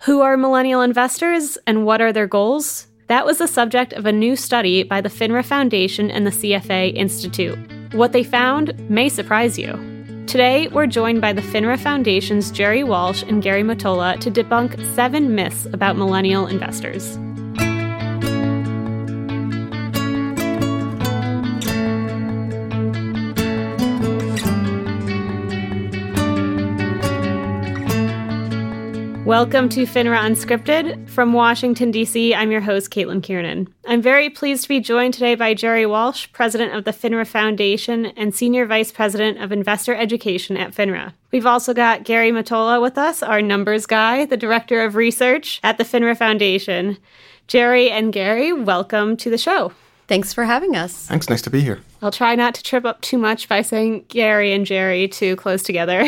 Who are millennial investors and what are their goals? That was the subject of a new study by the FINRA Foundation and the CFA Institute. What they found may surprise you. Today, we're joined by the FINRA Foundation's Jerry Walsh and Gary Mottola to debunk 7 myths about millennial investors. Welcome to FINRA Unscripted. From Washington, D.C., I'm your host, Caitlin Kiernan. I'm very pleased to be joined today by Jerry Walsh, president of the FINRA Foundation and senior vice president of investor education at FINRA. We've also got Gary Mottola with us, our numbers guy, the director of research at the FINRA Foundation. Jerry and Gary, welcome to the show. Thanks for having us. Thanks. Nice to be here. I'll try not to trip up too much by saying Gary and Jerry too close together.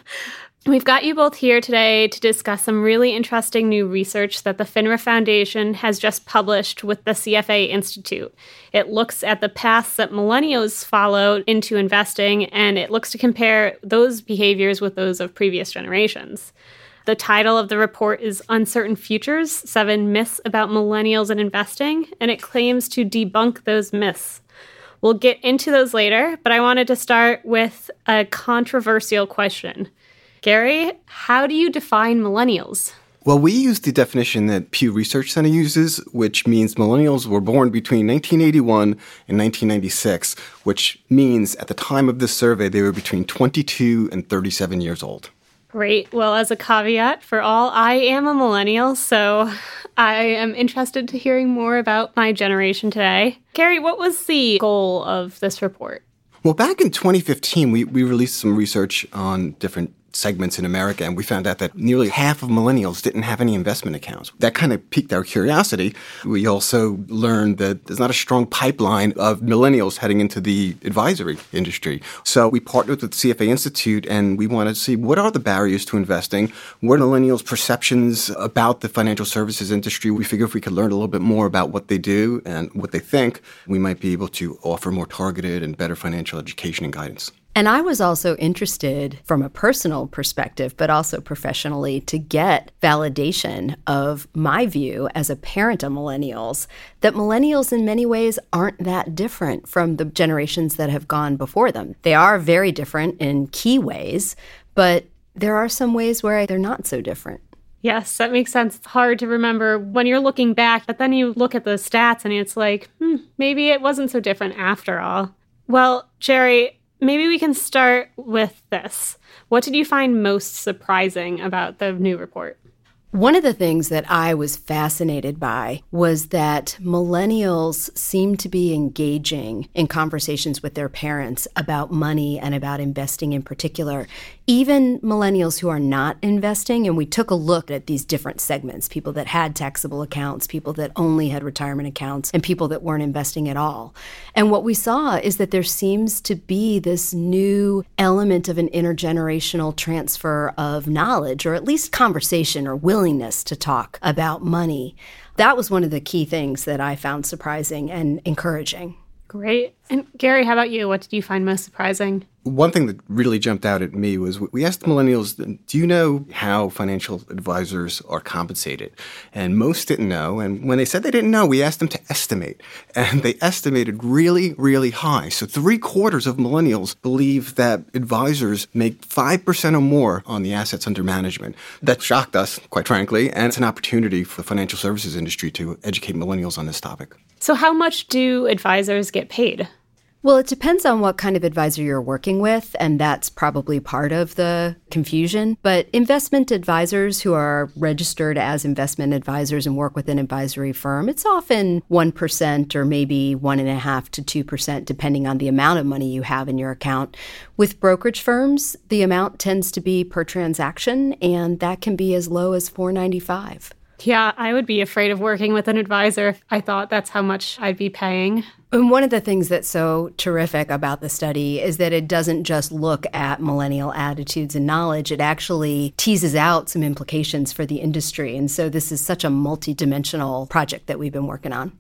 We've got you both here today to discuss some really interesting new research that the FINRA Foundation has just published with the CFA Institute. It looks at the paths that millennials followed into investing, and it looks to compare those behaviors with those of previous generations. The title of the report is Uncertain Futures, 7 Myths About Millennials and Investing, and it claims to debunk those myths. We'll get into those later, but I wanted to start with a controversial question. Gary, how do you define millennials? Well, we use the definition that Pew Research Center uses, which means millennials were born between 1981 and 1996, which means at the time of this survey, they were between 22 and 37 years old. Great. Well, as a caveat for all, I am a millennial, so I am interested to hearing more about my generation today. Gary, what was the goal of this report? Well, back in 2015, we released some research on different segments in America, and we found out that nearly half of millennials didn't have any investment accounts. That kind of piqued our curiosity. We also learned that there's not a strong pipeline of millennials heading into the advisory industry. So we partnered with the CFA Institute, and we wanted to see what are the barriers to investing, what are millennials' perceptions about the financial services industry. We figured if we could learn a little bit more about what they do and what they think, we might be able to offer more targeted and better financial education and guidance. And I was also interested from a personal perspective, but also professionally, to get validation of my view as a parent of millennials, that millennials in many ways aren't that different from the generations that have gone before them. They are very different in key ways, but there are some ways where they're not so different. Yes, that makes sense. It's hard to remember when you're looking back, but then you look at the stats and it's like, maybe it wasn't so different after all. Well, Jerry, maybe we can start with this. What did you find most surprising about the new report? One of the things that I was fascinated by was that millennials seem to be engaging in conversations with their parents about money and about investing in particular. Even millennials who are not investing, and we took a look at these different segments, people that had taxable accounts, people that only had retirement accounts, and people that weren't investing at all. And what we saw is that there seems to be this new element of an intergenerational transfer of knowledge, or at least conversation or willingness to talk about money. That was one of the key things that I found surprising and encouraging. Great. And Gary, how about you? What did you find most surprising? One thing that really jumped out at me was we asked millennials, do you know how financial advisors are compensated? And most didn't know. And when they said they didn't know, we asked them to estimate. And they estimated really, really high. So 3/4 of millennials believe that advisors make 5% or more on the assets under management. That shocked us, quite frankly. And it's an opportunity for the financial services industry to educate millennials on this topic. So how much do advisors get paid? Well, it depends on what kind of advisor you're working with, and that's probably part of the confusion. But investment advisors who are registered as investment advisors and work with an advisory firm, it's often 1% or maybe 1.5% to 2%, depending on the amount of money you have in your account. With brokerage firms, the amount tends to be per transaction, and that can be as low as $4.95. Yeah, I would be afraid of working with an advisor if I thought that's how much I'd be paying. And one of the things that's so terrific about the study is that it doesn't just look at millennial attitudes and knowledge. It actually teases out some implications for the industry. And so this is such a multidimensional project that we've been working on.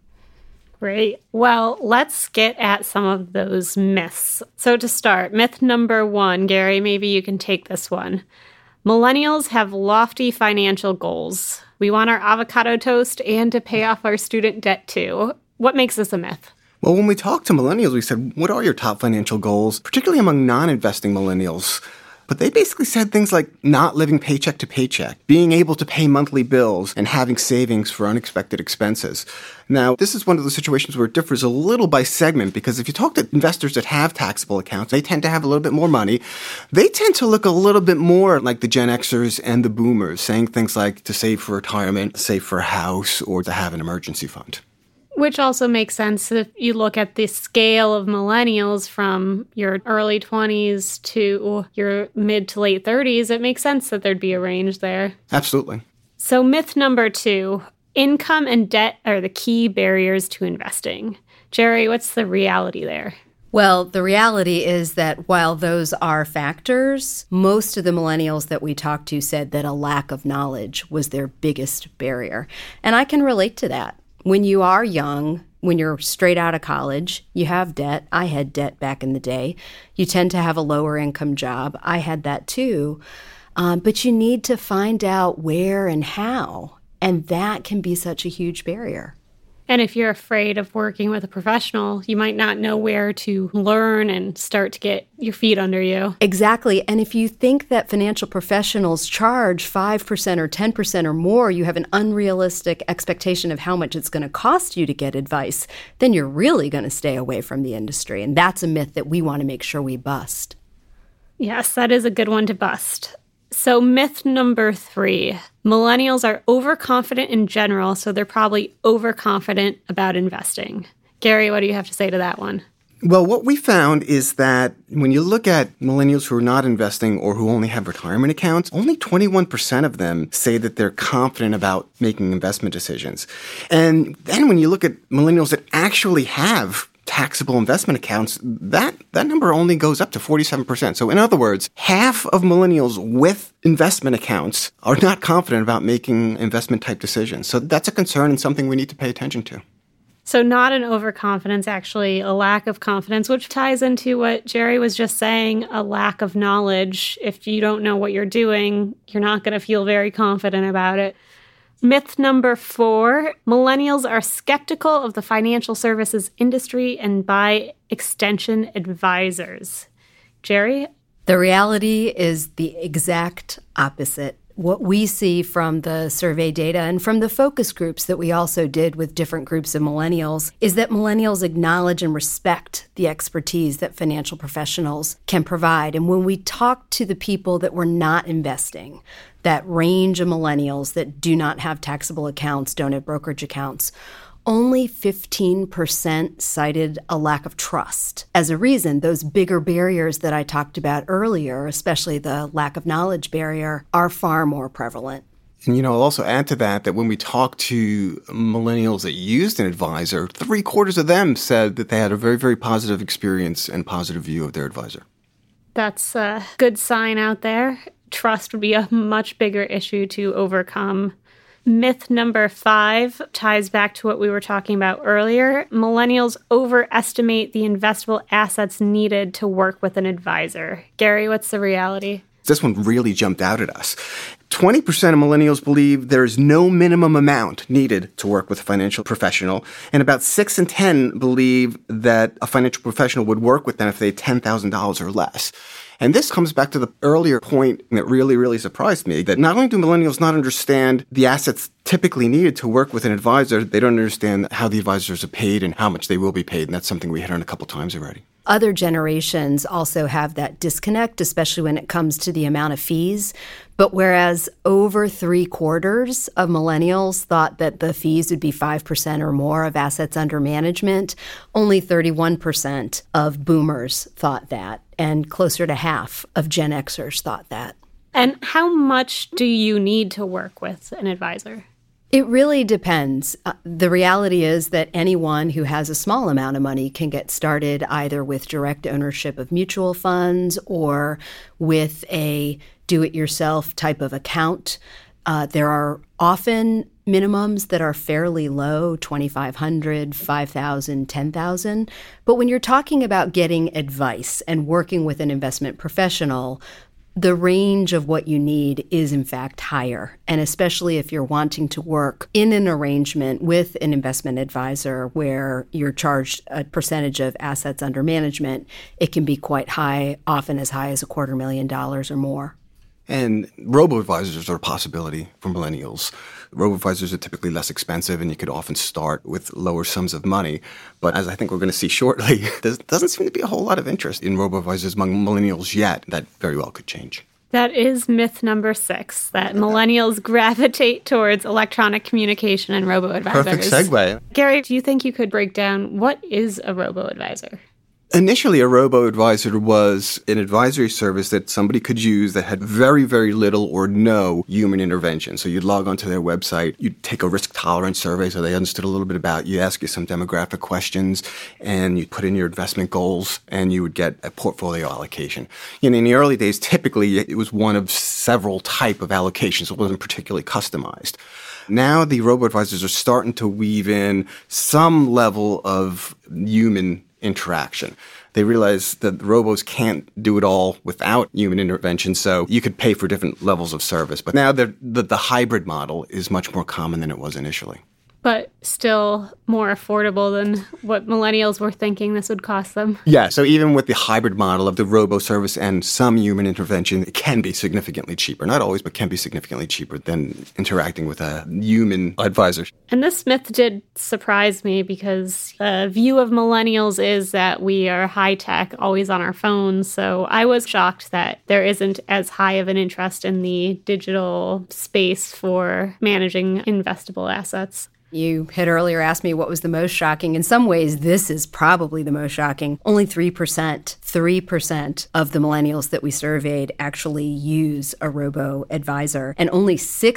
Great. Well, let's get at some of those myths. So to start, myth number 1, Gary, maybe you can take this one. Millennials have lofty financial goals. We want our avocado toast and to pay off our student debt too. What makes this a myth? Well, when we talked to millennials, we said, what are your top financial goals, particularly among non-investing millennials? But they basically said things like not living paycheck to paycheck, being able to pay monthly bills, and having savings for unexpected expenses. Now, this is one of those situations where it differs a little by segment, because if you talk to investors that have taxable accounts, they tend to have a little bit more money. They tend to look a little bit more like the Gen Xers and the Boomers, saying things like to save for retirement, save for a house, or to have an emergency fund. Which also makes sense if you look at the scale of millennials from your early 20s to your mid to late 30s. It makes sense that there'd be a range there. Absolutely. So myth number 2, income and debt are the key barriers to investing. Jerry, what's the reality there? Well, the reality is that while those are factors, most of the millennials that we talked to said that a lack of knowledge was their biggest barrier. And I can relate to that. When you are young, when you're straight out of college, you have debt. I had debt back in the day. You tend to have a lower income job. I had that too. But you need to find out where and how. And that can be such a huge barrier. And if you're afraid of working with a professional, you might not know where to learn and start to get your feet under you. Exactly. And if you think that financial professionals charge 5% or 10% or more, you have an unrealistic expectation of how much it's going to cost you to get advice, then you're really going to stay away from the industry. And that's a myth that we want to make sure we bust. Yes, that is a good one to bust. So myth number 3, millennials are overconfident in general, so they're probably overconfident about investing. Gary, what do you have to say to that one? Well, what we found is that when you look at millennials who are not investing or who only have retirement accounts, only 21% of them say that they're confident about making investment decisions. And then when you look at millennials that actually have taxable investment accounts, that number only goes up to 47%. So in other words, half of millennials with investment accounts are not confident about making investment type decisions. So that's a concern and something we need to pay attention to. So not an overconfidence, actually a lack of confidence, which ties into what Jerry was just saying, a lack of knowledge. If you don't know what you're doing, you're not going to feel very confident about it. Myth number 4, millennials are skeptical of the financial services industry and by extension, advisors. Jerry? The reality is the exact opposite. What we see from the survey data and from the focus groups that we also did with different groups of millennials is that millennials acknowledge and respect the expertise that financial professionals can provide. And when we talk to the people that were not investing, that range of millennials that do not have taxable accounts, don't have brokerage accounts, only 15% cited a lack of trust as a reason. Those bigger barriers that I talked about earlier, especially the lack of knowledge barrier, are far more prevalent. And, I'll also add to that when we talk to millennials that used an advisor, 3/4 of them said that they had a very, very positive experience and positive view of their advisor. That's a good sign out there. Trust would be a much bigger issue to overcome. Myth number 5 ties back to what we were talking about earlier. Millennials overestimate the investable assets needed to work with an advisor. Gary, what's the reality? This one really jumped out at us. 20% of millennials believe there is no minimum amount needed to work with a financial professional, and about 6 in 10 believe that a financial professional would work with them if they had $10,000 or less. And this comes back to the earlier point that really, really surprised me, that not only do millennials not understand the assets typically needed to work with an advisor, they don't understand how the advisors are paid and how much they will be paid. And that's something we hit on a couple times already. Other generations also have that disconnect, especially when it comes to the amount of fees. But whereas over 3/4 of millennials thought that the fees would be 5% or more of assets under management, only 31% of boomers thought that, and closer to half of Gen Xers thought that. And how much do you need to work with an advisor? It really depends. The reality is that anyone who has a small amount of money can get started either with direct ownership of mutual funds or with a do-it-yourself type of account. There are often minimums that are fairly low, $2,500, $5,000, $10,000. But when you're talking about getting advice and working with an investment professional, the range of what you need is in fact higher. And especially if you're wanting to work in an arrangement with an investment advisor where you're charged a percentage of assets under management, it can be quite high, often as high as $250,000 or more. And robo-advisors are a possibility for millennials. Robo-advisors are typically less expensive, and you could often start with lower sums of money. But as I think we're going to see shortly, there doesn't seem to be a whole lot of interest in robo-advisors among millennials yet. That very well could change. That is myth number 6, that millennials gravitate towards electronic communication and robo-advisors. Perfect segue. Gary, do you think you could break down what is a robo-advisor? Initially, a robo-advisor was an advisory service that somebody could use that had very, very little or no human intervention. So you'd log onto their website, you'd take a risk tolerance survey so they understood a little bit about you, ask you some demographic questions, and you'd put in your investment goals, and you would get a portfolio allocation. In the early days, typically, it was one of several type of allocations. It wasn't particularly customized. Now the robo-advisors are starting to weave in some level of human interaction. They realize that robos can't do it all without human intervention, so you could pay for different levels of service. But now the hybrid model is much more common than it was initially. But still more affordable than what millennials were thinking this would cost them. Yeah, so even with the hybrid model of the robo service and some human intervention, it can be significantly cheaper. Not always, but can be significantly cheaper than interacting with a human advisor. And this myth did surprise me because the view of millennials is that we are high-tech, always on our phones. So I was shocked that there isn't as high of an interest in the digital space for managing investable assets. You had earlier asked me what was the most shocking. In some ways, this is probably the most shocking. Only 3% of the millennials that we surveyed actually use a robo-advisor, and only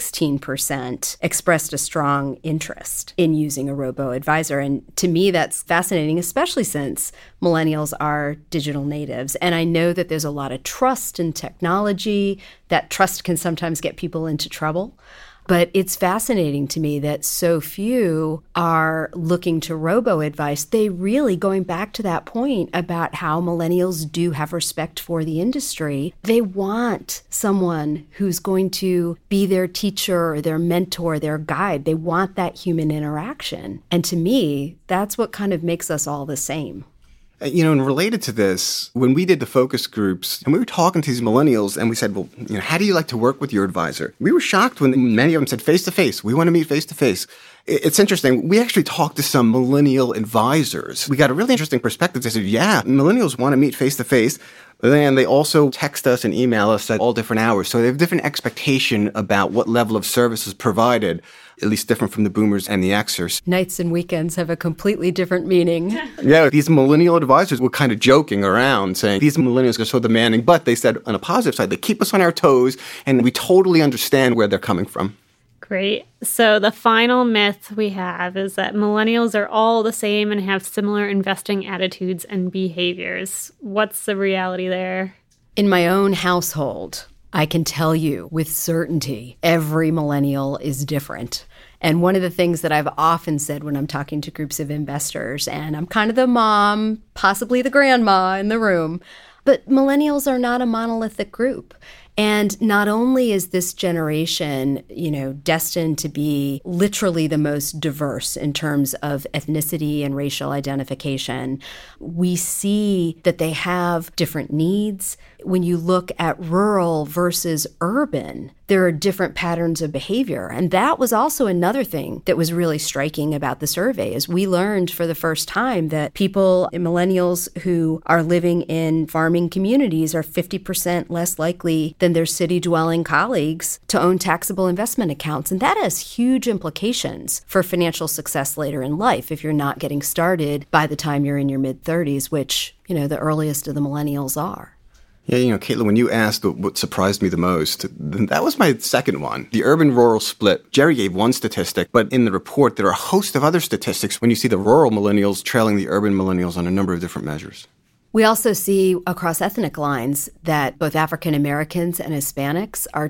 16% expressed a strong interest in using a robo-advisor. And to me, that's fascinating, especially since millennials are digital natives. And I know that there's a lot of trust in technology. That trust can sometimes get people into trouble. But it's fascinating to me that so few are looking to robo-advice. They really, going back to that point about how millennials do have respect for the industry, they want someone who's going to be their teacher or their mentor, their guide. They want that human interaction. And to me, that's what kind of makes us all the same. And related to this, when we did the focus groups and we were talking to these millennials and we said, well, how do you like to work with your advisor? We were shocked when many of them said face-to-face. We want to meet face-to-face. It's interesting. We actually talked to some millennial advisors. We got a really interesting perspective. They said, yeah, millennials want to meet face-to-face. And they also text us and email us at all different hours. So they have different expectation about what level of service is provided, at least different from the boomers and the Xers. Nights and weekends have a completely different meaning. Yeah, these millennial advisors were kind of joking around, saying these millennials are so demanding. But they said on a positive side, they keep us on our toes, and we totally understand where they're coming from. Great. So the final myth we have is that millennials are all the same and have similar investing attitudes and behaviors. What's the reality there? In my own household, I can tell you with certainty, every millennial is different. And one of the things that I've often said when I'm talking to groups of investors, and I'm kind of the mom, possibly the grandma in the room, but millennials are not a monolithic group. And not only is this generation, destined to be literally the most diverse in terms of ethnicity and racial identification, we see that they have different needs. When you look at rural versus urban, there are different patterns of behavior. And that was also another thing that was really striking about the survey, is we learned for the first time that people, millennials who are living in farming communities, are 50% less likely than their city-dwelling colleagues to own taxable investment accounts. And that has huge implications for financial success later in life if you're not getting started by the time you're in your mid-30s, which, the earliest of the millennials are. Yeah, Caitlin, when you asked what surprised me the most, that was my second one. The urban-rural split. Jerry gave one statistic, but in the report, there are a host of other statistics when you see the rural millennials trailing the urban millennials on a number of different measures. We also see across ethnic lines that both African Americans and Hispanics are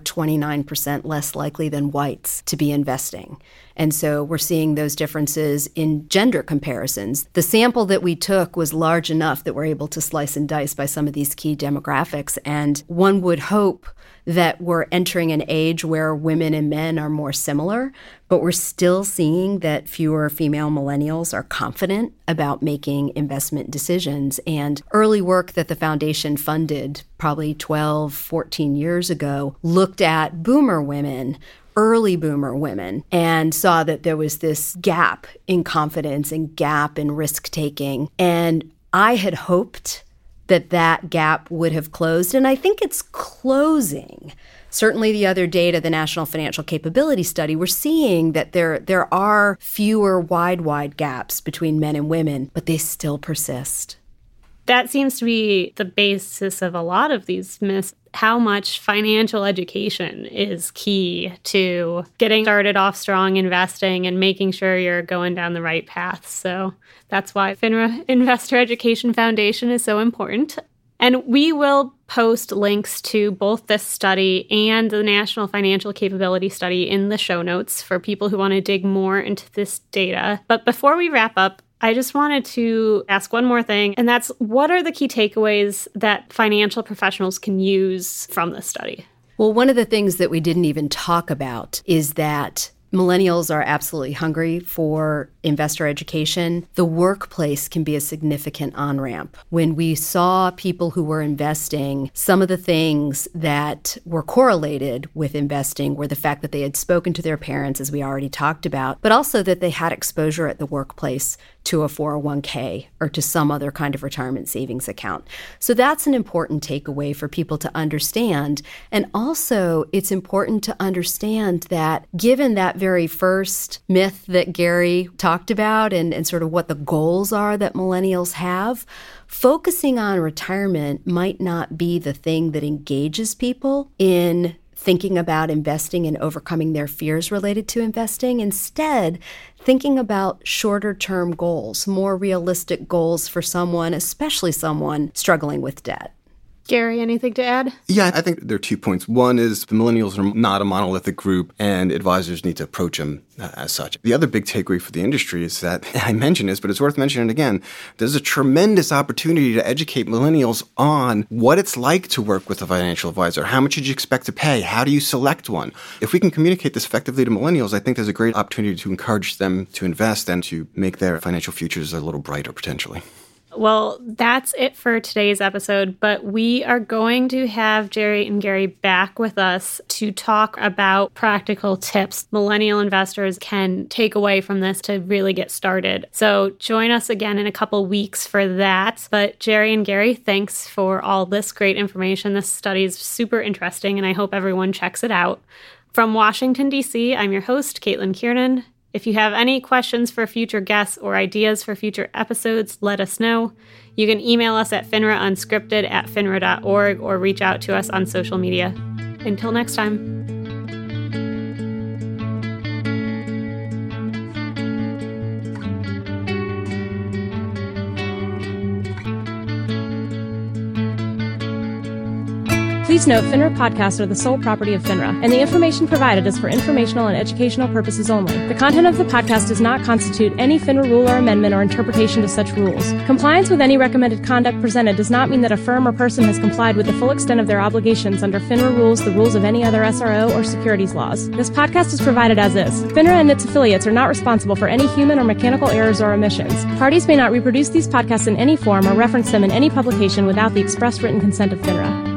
29% less likely than whites to be investing. And so we're seeing those differences in gender comparisons. The sample that we took was large enough that we're able to slice and dice by some of these key demographics. And one would hope that we're entering an age where women and men are more similar, but we're still seeing that fewer female millennials are confident about making investment decisions. And early work that the foundation funded probably 12, 14 years ago looked at boomer women, early boomer women, and saw that there was this gap in confidence and gap in risk-taking. And I had hoped that gap would have closed, and I think it's closing. Certainly the other data, the National Financial Capability Study, we're seeing that there are fewer wide gaps between men and women, but they still persist. That seems to be the basis of a lot of these myths. How much financial education is key to getting started off strong investing and making sure you're going down the right path. So that's why FINRA Investor Education Foundation is so important. And we will post links to both this study and the National Financial Capability Study in the show notes for people who want to dig more into this data. But before we wrap up, I just wanted to ask one more thing, and that's what are the key takeaways that financial professionals can use from this study? Well, one of the things that we didn't even talk about is that millennials are absolutely hungry for investor education. The workplace can be a significant on-ramp. When we saw people who were investing, some of the things that were correlated with investing were the fact that they had spoken to their parents, as we already talked about, but also that they had exposure at the workplace to a 401k or to some other kind of retirement savings account. So that's an important takeaway for people to understand. And also, it's important to understand that given that very first myth that Gary talked about and sort of what the goals are that millennials have, focusing on retirement might not be the thing that engages people in thinking about investing and overcoming their fears related to investing. Instead, thinking about shorter-term goals, more realistic goals for someone, especially someone struggling with debt. Gary, anything to add? Yeah, I think there are 2 points. One is the millennials are not a monolithic group, and advisors need to approach them as such. The other big takeaway for the industry is that, I mentioned this, but it's worth mentioning again, there's a tremendous opportunity to educate millennials on what it's like to work with a financial advisor. How much should you expect to pay? How do you select one? If we can communicate this effectively to millennials, I think there's a great opportunity to encourage them to invest and to make their financial futures a little brighter potentially. Well, that's it for today's episode, but we are going to have Jerry and Gary back with us to talk about practical tips millennial investors can take away from this to really get started. So join us again in a couple weeks for that. But Jerry and Gary, thanks for all this great information. This study is super interesting, and I hope everyone checks it out. From Washington, D.C., I'm your host, Caitlin Kiernan. If you have any questions for future guests or ideas for future episodes, let us know. You can email us at finraunscripted@finra.org or reach out to us on social media. Until next time. Please note, FINRA podcasts are the sole property of FINRA, and the information provided is for informational and educational purposes only. The content of the podcast does not constitute any FINRA rule or amendment or interpretation to such rules. Compliance with any recommended conduct presented does not mean that a firm or person has complied with the full extent of their obligations under FINRA rules, the rules of any other SRO, or securities laws. This podcast is provided as is. FINRA and its affiliates are not responsible for any human or mechanical errors or omissions. Parties may not reproduce these podcasts in any form or reference them in any publication without the express written consent of FINRA.